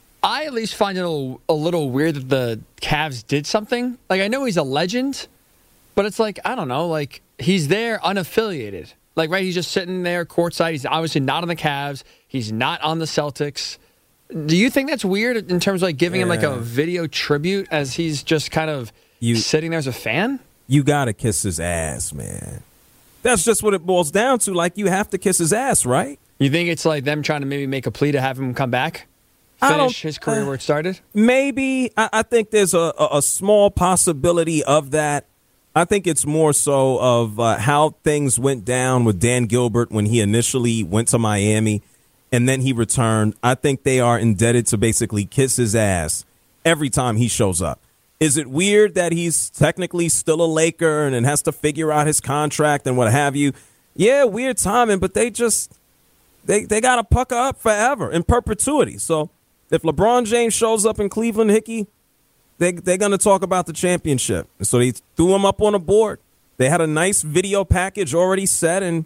I at least find it a little, a little weird that the Cavs did something. Like, I know he's a legend, but it's like, I don't know, like, he's there unaffiliated. Like, right, he's just sitting there courtside. He's obviously not on the Cavs. He's not on the Celtics. Do you think that's weird in terms of like giving yeah. him like a video tribute as he's just kind of you, sitting there as a fan? You got to kiss his ass, man. That's just what it boils down to. Like, you have to kiss his ass, right? You think it's like them trying to maybe make a plea to have him come back? Finish his career uh, where it started? Maybe. I, I think there's a, a, a small possibility of that. I think it's more so of uh, how things went down with Dan Gilbert when he initially went to Miami and then he returned. I think they are indebted to basically kiss his ass every time he shows up. Is it weird that he's technically still a Laker and has to figure out his contract and what have you? Yeah, weird timing, but they just, they, they got to pucker up forever in perpetuity. So if LeBron James shows up in Cleveland, Hickey, they, they're going to talk about the championship. So they threw him up on a board. They had a nice video package already set, and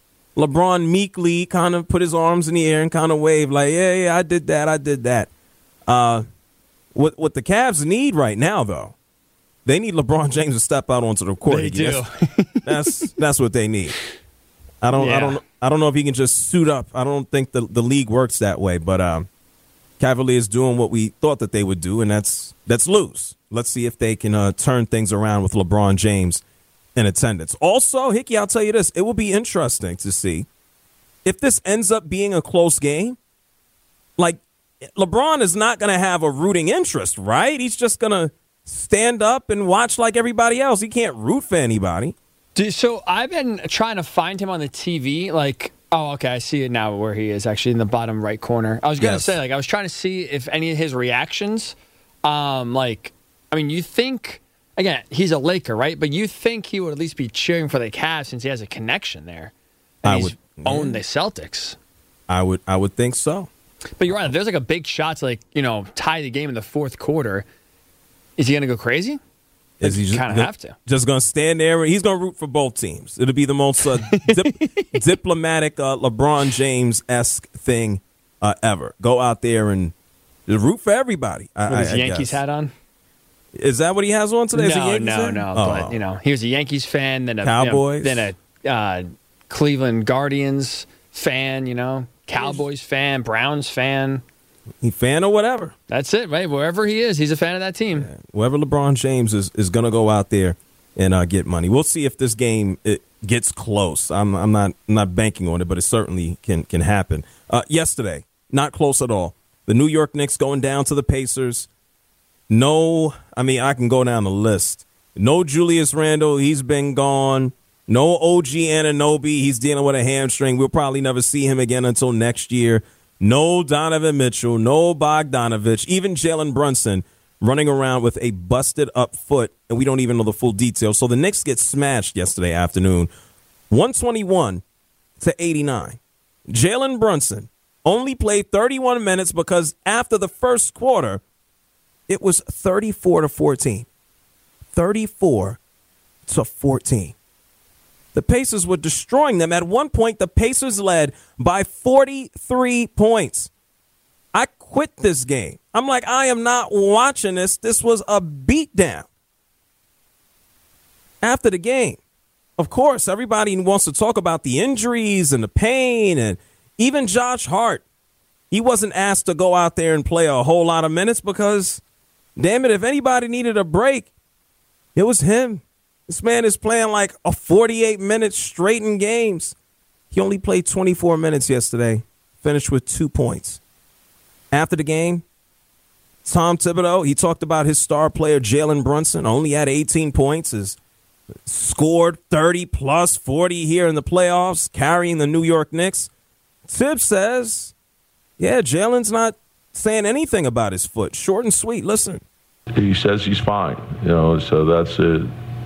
LeBron meekly kind of put his arms in the air and kind of waved like, yeah, yeah, I did that, I did that. Uh, what what the Cavs need right now, though, they need LeBron James to step out onto the court. They do. That's, that's that's what they need. I don't yeah. I don't I don't know if he can just suit up. I don't think the the league works that way. But um, Cavaliers doing what we thought that they would do, and that's that's lose. Let's see if they can uh, turn things around with LeBron James in attendance. Also, Hickey, I'll tell you this. It will be interesting to see if this ends up being a close game. Like, LeBron is not going to have a rooting interest, right? He's just going to stand up and watch like everybody else. He can't root for anybody. Dude, so I've been trying to find him on the T V. Like, oh, okay, I see it now where he is actually in the bottom right corner. I was going to Yes. say, like, I was trying to see if any of his reactions, um, like, I mean, you think again, he's a Laker, right? But you think he would at least be cheering for the Cavs since he has a connection there. And I he's would owned yeah. the Celtics. I would I would think so. But you're right. If there's like a big shot to like, you know, tie the game in the fourth quarter, is he going to go crazy? Is he just kind of have to? Just going to stand there? He's going to root for both teams. It'll be the most uh, dip, diplomatic uh, LeBron James-esque thing uh, ever. Go out there and root for everybody. I, With his I, I Yankees guess. hat on? Is that what he has on today? Is No, it Yankees no, hat? no. Oh. But, you know, he was a Yankees fan, then a, Cowboys? You know, then a uh, Cleveland Guardians fan, you know, Cowboys fan, Browns fan. He fan or whatever. That's it, right? Wherever he is, he's a fan of that team. Yeah. Wherever LeBron James is, is going to go out there and uh, get money. We'll see if this game it gets close. I'm I'm not I'm not banking on it, but it certainly can can happen. Uh, yesterday, not close at all. The New York Knicks going down to the Pacers. No, I mean I can go down the list. No Julius Randle, he's been gone. No O G Anunoby, he's dealing with a hamstring. We'll probably never see him again until next year. No Donovan Mitchell, no Bogdanovich, even Jalen Brunson running around with a busted up foot, and we don't even know the full details. So the Knicks get smashed yesterday afternoon, one twenty-one to eighty-nine. Jalen Brunson only played thirty-one minutes because after the first quarter, it was thirty-four to fourteen. thirty-four to fourteen. The Pacers were destroying them. At one point, the Pacers led by forty-three points. I quit this game. I'm like, I am not watching this. This was a beatdown. After the game, of course, everybody wants to talk about the injuries and the pain, and even Josh Hart. He wasn't asked to go out there and play a whole lot of minutes because, damn it, if anybody needed a break, it was him. This man is playing like a forty-eight minutes straight in games. He only played twenty-four minutes yesterday, finished with two points. After the game, Tom Thibodeau, he talked about his star player, Jalen Brunson, only had eighteen points, has scored thirty plus forty here in the playoffs, carrying the New York Knicks. Tibbs says, yeah, Jalen's not saying anything about his foot. Short and sweet. Listen. He says he's fine, you know, so that's it.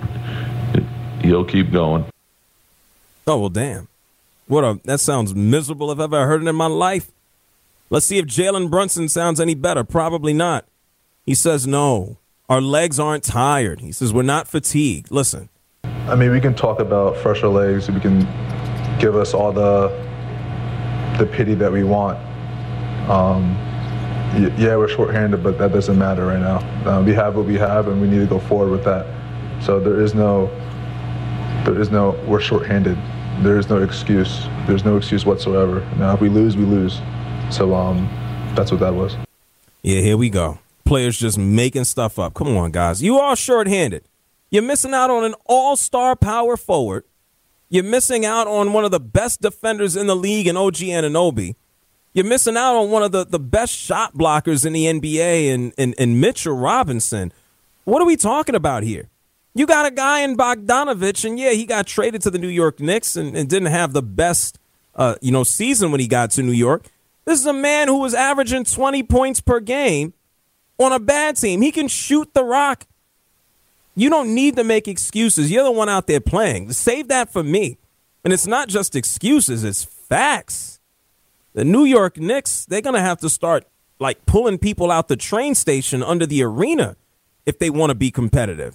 He'll keep going. Oh, well, damn. What a that sounds miserable if I've ever heard it in my life. Let's see if Jalen Brunson sounds any better. Probably not. He says, no, our legs aren't tired. He says, we're not fatigued. Listen. I mean, we can talk about fresher legs. We can give us all the the pity that we want. Um, yeah, we're shorthanded, but that doesn't matter right now. Uh, we have what we have, and we need to go forward with that. So there is no, there is no, we're shorthanded. There is no excuse. There's no excuse whatsoever. Now, if we lose, we lose. So um, that's what that was. Yeah, here we go. Players just making stuff up. Come on, guys. You are shorthanded. You're missing out on an all-star power forward. You're missing out on one of the best defenders in the league in O G Anunoby. You're missing out on one of the, the best shot blockers in the N B A in, in, in Mitchell Robinson. What are we talking about here? You got a guy in Bogdanovich, and, yeah, he got traded to the New York Knicks and, and didn't have the best uh, you know, season when he got to New York. This is a man who was averaging twenty points per game on a bad team. He can shoot the rock. You don't need to make excuses. You're the one out there playing. Save that for me. And it's not just excuses, it's facts. The New York Knicks, they're going to have to start, like, pulling people out the train station under the arena if they want to be competitive.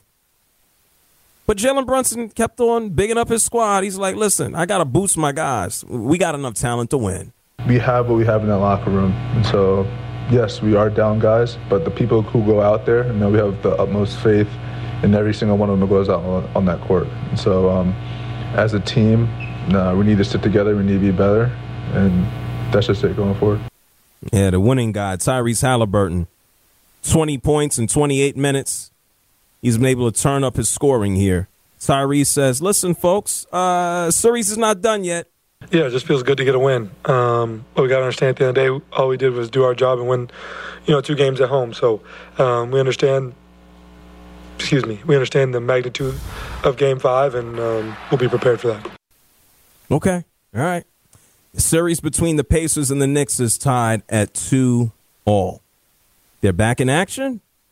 But Jalen Brunson kept on bigging up his squad. He's like, listen, I got to boost my guys. We got enough talent to win. We have what we have in that locker room. And so, yes, we are down guys, but the people who go out there, you know, we have the utmost faith in every single one of them who goes out on, on that court. And so um, as a team, no, we need to sit together. We need to be better. And that's just it going forward. Yeah, the winning guy, Tyrese Halliburton, twenty points in twenty-eight minutes. He's been able to turn up his scoring here. Tyrese says, listen, folks, uh, series is not done yet. Yeah, it just feels good to get a win. Um, but we got to understand at the end of the day, all we did was do our job and win, you know, two games at home. So um, we understand, excuse me, we understand the magnitude of game five, and um, we'll be prepared for that. Okay. All right. The series between the Pacers and the Knicks is tied at two all. They're back in action.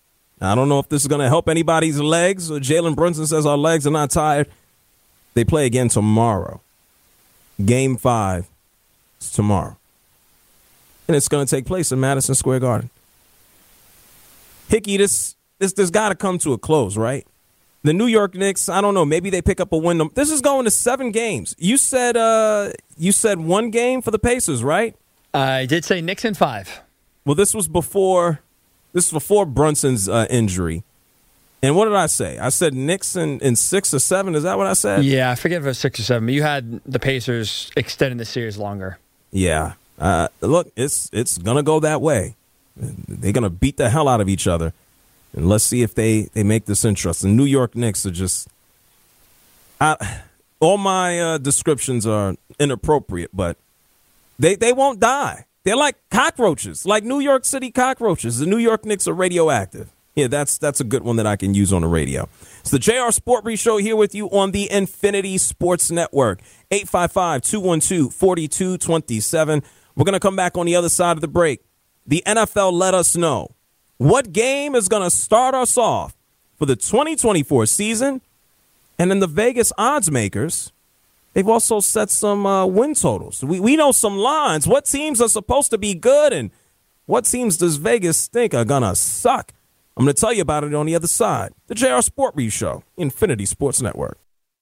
I don't know if this is going to help anybody's legs. Jalen Brunson says our legs are not tired. They play again tomorrow. Game five is tomorrow. And it's going to take place in Madison Square Garden. Hickey, this, this, this got to come to a close, right? The New York Knicks, I don't know, maybe they pick up a win. This is going to seven games. You said uh, you said one game for the Pacers, right? I did say Knicks in five. Well, this was before this was before Brunson's uh, injury. And what did I say? I said Knicks in, in six or seven. Is that what I said? Yeah, I forget if it was six or seven. But you had the Pacers extending the series longer. Yeah. Uh, look, it's it's going to go that way. They're going to beat the hell out of each other. And let's see if they, they make this interesting. New York Knicks are just I, all my uh, descriptions are inappropriate, but they, they won't die. They're like cockroaches, like New York City cockroaches. The New York Knicks are radioactive. Yeah, that's that's a good one that I can use on the radio. It's the J R Sport Brief Show here with you on the Infinity Sports Network. eight five five, two one two, four two two seven. We're going to come back on the other side of the break. The N F L let us know what game is going to start us off for the twenty twenty-four season. And then the Vegas odds makers, they've also set some uh, win totals. We, we know some lines. What teams are supposed to be good and what teams does Vegas think are going to suck? I'm going to tell you about it on the other side. The J R Sport Brief Show, Infinity Sports Network.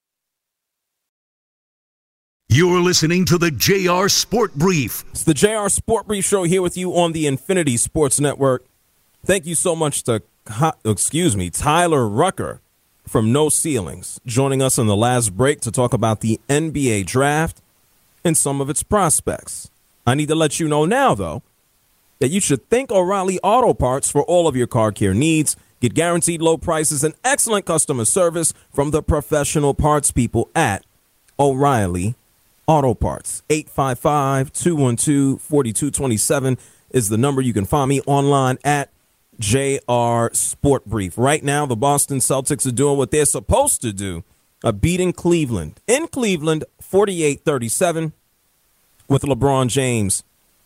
You're listening to the J R Sport Brief. It's the J R Sport Brief Show here with you on the Infinity Sports Network. Thank you so much to, excuse me, Tyler Rucker from No Ceilings, joining us in the last break to talk about the N B A draft and some of its prospects. I need to let you know now, though, that you should thank O'Reilly Auto Parts for all of your car care needs. Get guaranteed low prices and excellent customer service from the professional parts people at O'Reilly Auto Parts. eight five five, two one two, four two two seven is the number. You can find me online at J R Sport Brief. Right now, the Boston Celtics are doing what they're supposed to do, uh, beating Cleveland. In Cleveland, forty-eight thirty-seven, with LeBron James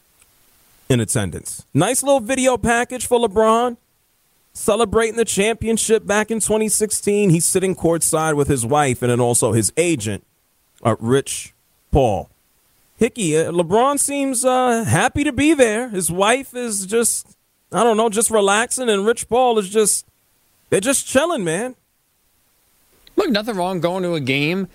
in attendance. Nice little video package for LeBron, celebrating the championship back in twenty sixteen. He's sitting courtside with his wife and then also his agent, uh, Rich Paul. Hickey, uh, LeBron seems uh, happy to be there. His wife is just, I don't know, just relaxing, and Rich Paul is just, they're just chilling, man. Look, nothing wrong going to a game.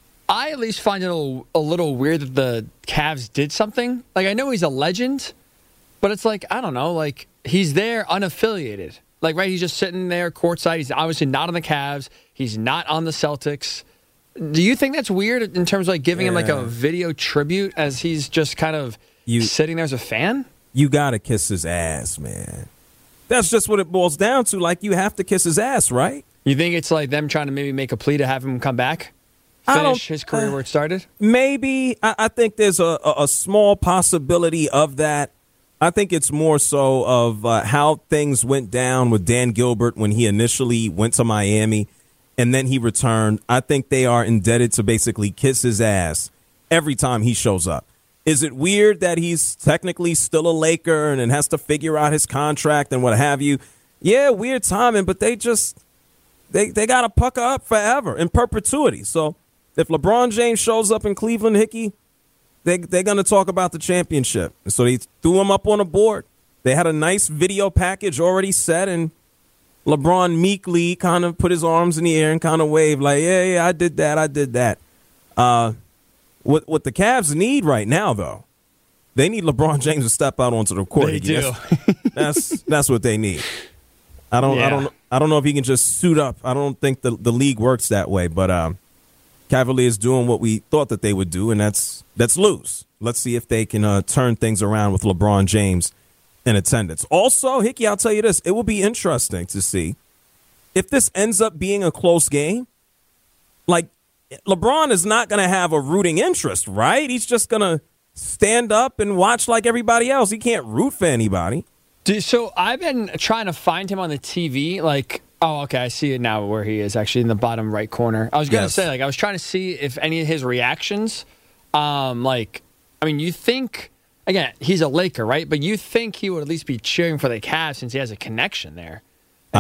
I at least find it a little, a little weird that the Cavs did something. Like, I know he's a legend, but it's like, I don't know, like, he's there unaffiliated. Like, right, he's just sitting there courtside. He's obviously not on the Cavs. He's not on the Celtics. Do you think that's weird in terms of, like, giving yeah. him, like, a video tribute as he's just kind of you, sitting there as a fan? You got to kiss his ass, man. That's just what it boils down to. Like, you have to kiss his ass, right? You think it's like them trying to maybe make a plea to have him come back? Finish his career uh, where it started? Maybe. I, I think there's a, a, a small possibility of that. I think it's more so of uh, how things went down with Dan Gilbert when he initially went to Miami and then he returned. I think they are indebted to basically kiss his ass every time he shows up. Is it weird that he's technically still a Laker and has to figure out his contract and what have you? Yeah, weird timing, but they just, they, they got to pucker up forever in perpetuity. So if LeBron James shows up in Cleveland, Hickey, they, they're going to talk about the championship. And so they threw him up on a board. They had a nice video package already set, and LeBron meekly kind of put his arms in the air and kind of waved like, yeah, yeah, I did that, I did that. Uh, what, what the Cavs need right now, though, they need LeBron James to step out onto the court. They do. That's, that's, that's what they need. I don't, yeah. I don't, I don't know if he can just suit up. I don't think the, the league works that way, but um, Cavaliers doing what we thought that they would do, and that's that's lose. Let's see if they can uh, turn things around with LeBron James in attendance. Also, Hickey, I'll tell you this. It will be interesting to see if this ends up being a close game. Like, LeBron is not going to have a rooting interest, right? He's just going to stand up and watch like everybody else. He can't root for anybody. Dude, so I've been trying to find him on the T V. Like, oh, okay, I see it now where he is, actually in the bottom right corner. I was going to yes. say, like, I was trying to see if any of his reactions, um, like, I mean, you think, again, he's a Laker, right? But you think he would at least be cheering for the Cavs since he has a connection there. And I he's would,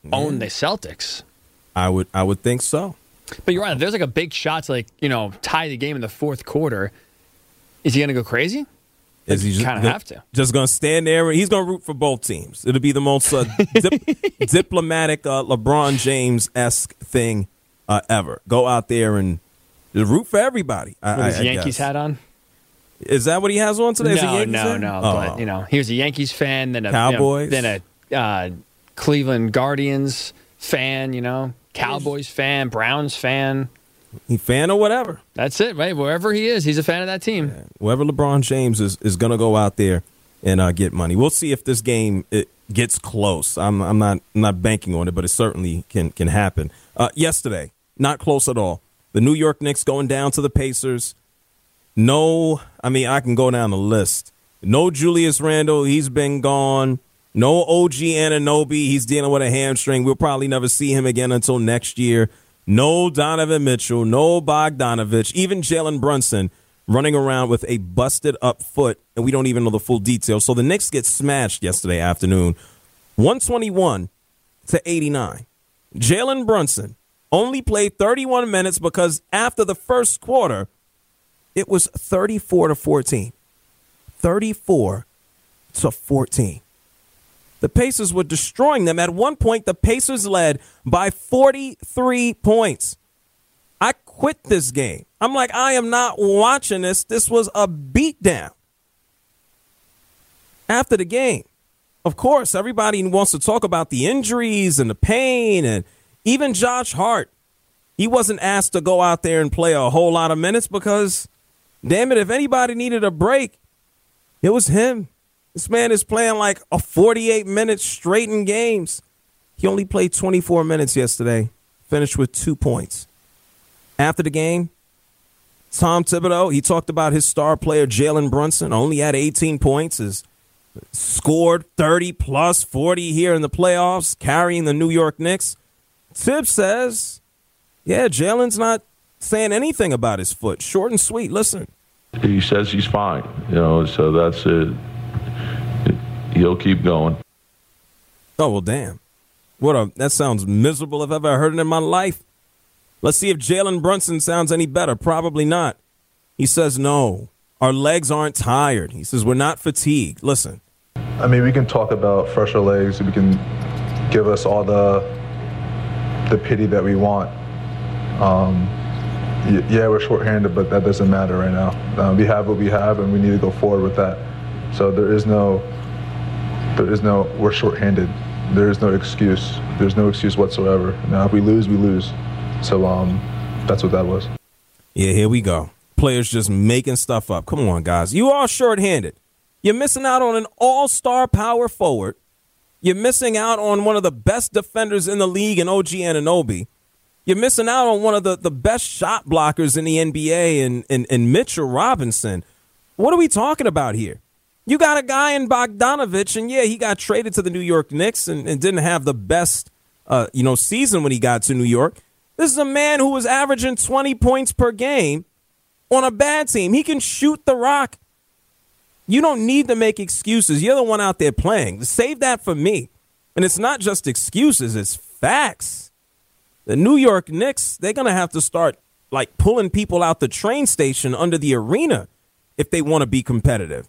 own the Celtics. I would I would think so. But you're right. If there's like a big shot to like, you know, tie the game in the fourth quarter, is he going to go crazy? Is he just kind of have to? Just going to stand there? He's going to root for both teams. It'll be the most uh, dip, diplomatic uh, LeBron James-esque thing uh, ever. Go out there and root for everybody. I, With his I, I Yankees guess. hat on? Is that what he has on today? Is it No, Yankees no, hat? no. Oh. But, you know, he was a Yankees fan, then a, Cowboys? You know, then a uh, Cleveland Guardians fan, you know, Cowboys fan, Browns fan. He fan or whatever. That's it, right? Wherever he is, he's a fan of that team. Yeah. Wherever LeBron James is, is going to go out there and uh, get money. We'll see if this game it gets close. I'm I'm not I'm not banking on it, but it certainly can can happen. Uh, yesterday, not close at all. The New York Knicks going down to the Pacers. No, I mean I can go down the list. No Julius Randle, he's been gone. No O G Anunoby, he's dealing with a hamstring. We'll probably never see him again until next year. No Donovan Mitchell, no Bogdanovich, even Jalen Brunson running around with a busted up foot, and we don't even know the full details. So the Knicks get smashed yesterday afternoon, one twenty-one to eighty-nine. Jalen Brunson only played thirty-one minutes because after the first quarter, it was thirty-four to fourteen. thirty-four to fourteen. The Pacers were destroying them. At one point, the Pacers led by forty-three points. I quit this game. I'm like, I am not watching this. This was a beatdown. After the game, of course, everybody wants to talk about the injuries and the pain, and even Josh Hart. He wasn't asked to go out there and play a whole lot of minutes because, damn it, if anybody needed a break, it was him. This man is playing like a forty-eight minutes straight in games. He only played twenty-four minutes yesterday, finished with two points. After the game, Tom Thibodeau, he talked about his star player, Jalen Brunson, only had eighteen points, has scored thirty plus forty here in the playoffs, carrying the New York Knicks. Tibbs says, yeah, Jalen's not saying anything about his foot. Short and sweet. Listen. He says he's fine, you know, so that's it. He'll keep going. Oh, well, damn. What a that sounds miserable if I've ever heard it in my life. Let's see if Jalen Brunson sounds any better. Probably not. He says, no, our legs aren't tired. He says, we're not fatigued. Listen. I mean, we can talk about fresher legs. We can give us all the the pity that we want. Um, y- yeah, we're shorthanded, but that doesn't matter right now. Uh, we have what we have, and we need to go forward with that. So there is no, there is no, we're shorthanded. There is no excuse. There's no excuse whatsoever. Now, if we lose, we lose. So um, that's what that was. Yeah, here we go. Players just making stuff up. Come on, guys. You are shorthanded. You're missing out on an all-star power forward. You're missing out on one of the best defenders in the league in O G Anunoby. You're missing out on one of the, the best shot blockers in the N B A in, in, in Mitchell Robinson. What are we talking about here? You got a guy in Bogdanovich, and yeah, he got traded to the New York Knicks and, and didn't have the best uh, you know, season when he got to New York. This is a man who was averaging twenty points per game on a bad team. He can shoot the rock. You don't need to make excuses. You're the one out there playing. Save that for me. And it's not just excuses, it's facts. The New York Knicks, they're going to have to start like pulling people out the train station under the arena if they want to be competitive.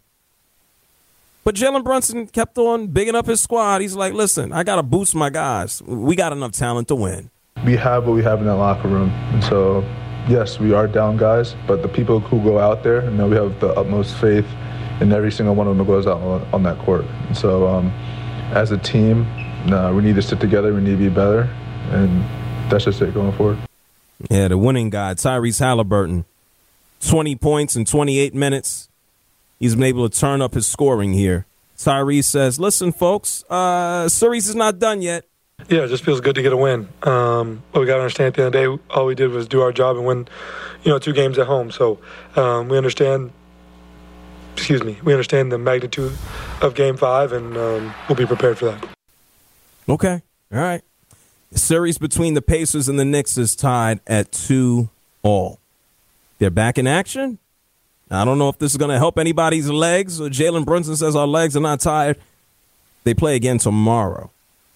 But Jalen Brunson kept on bigging up his squad. He's like, listen, I got to boost my guys. We got enough talent to win. We have what we have in that locker room. And so, yes, we are down guys, but the people who go out there, you know, we have the utmost faith in every single one of them who goes out on, on that court. And so um, as a team, nah, we need to sit together. We need to be better. And that's just it going forward. Yeah, the winning guy, Tyrese Halliburton, twenty points in twenty-eight minutes. He's been able to turn up his scoring here. Tyrese says, listen, folks, uh, series is not done yet. Yeah, it just feels good to get a win. Um, but we got to understand at the end of the day, all we did was do our job and win, you know, two games at home. So um, we understand, excuse me, we understand the magnitude of game five, and um, we'll be prepared for that. Okay. All right. The series between the Pacers and the Knicks is tied at two all. They're back in action. I don't know if this is going to help anybody's legs. Jalen Brunson says our legs are not tired. They play again tomorrow.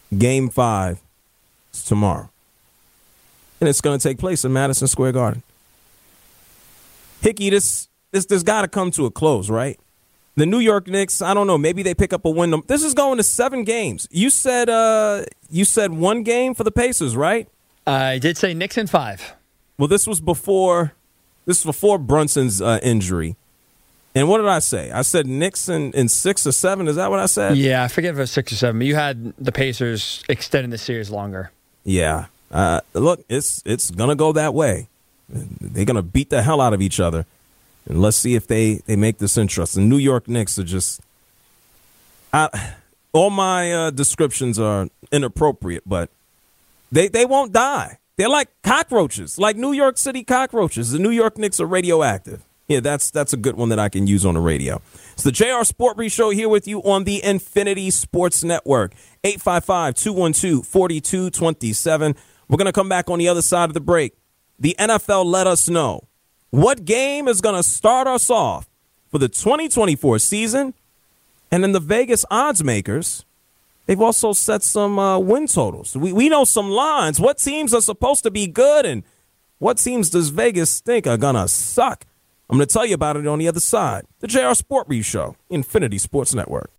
Game five is tomorrow. And it's going to take place in Madison Square Garden. Hickey, this, this, this got to come to a close, right? The New York Knicks, I don't know, maybe they pick up a win. This is going to seven games. You said uh, you said one game for the Pacers, right? I did say Knicks in five. Well, this was before this was before Brunson's uh, injury. And what did I say? I said Knicks in, in six or seven. Is that what I said? Yeah, I forget if it was six or seven. But you had the Pacers extending the series longer. Yeah. Uh, look, it's it's going to go that way. They're going to beat the hell out of each other. And let's see if they, they make this interesting. New York Knicks are just I, all my uh, descriptions are inappropriate, but they, they won't die. They're like cockroaches, like New York City cockroaches. The New York Knicks are radioactive. Yeah, that's that's a good one that I can use on the radio. It's the J R Sport Brief Show here with you on the Infinity Sports Network. eight five five, two one two, four two two seven. We're going to come back on the other side of the break. The N F L let us know what game is going to start us off for the twenty twenty-four season. And then the Vegas odds makers, they've also set some uh, win totals. We, we know some lines. What teams are supposed to be good and what teams does Vegas think are going to suck? I'm going to tell you about it on the other side. The J R Sport Brief Show, Infinity Sports Network.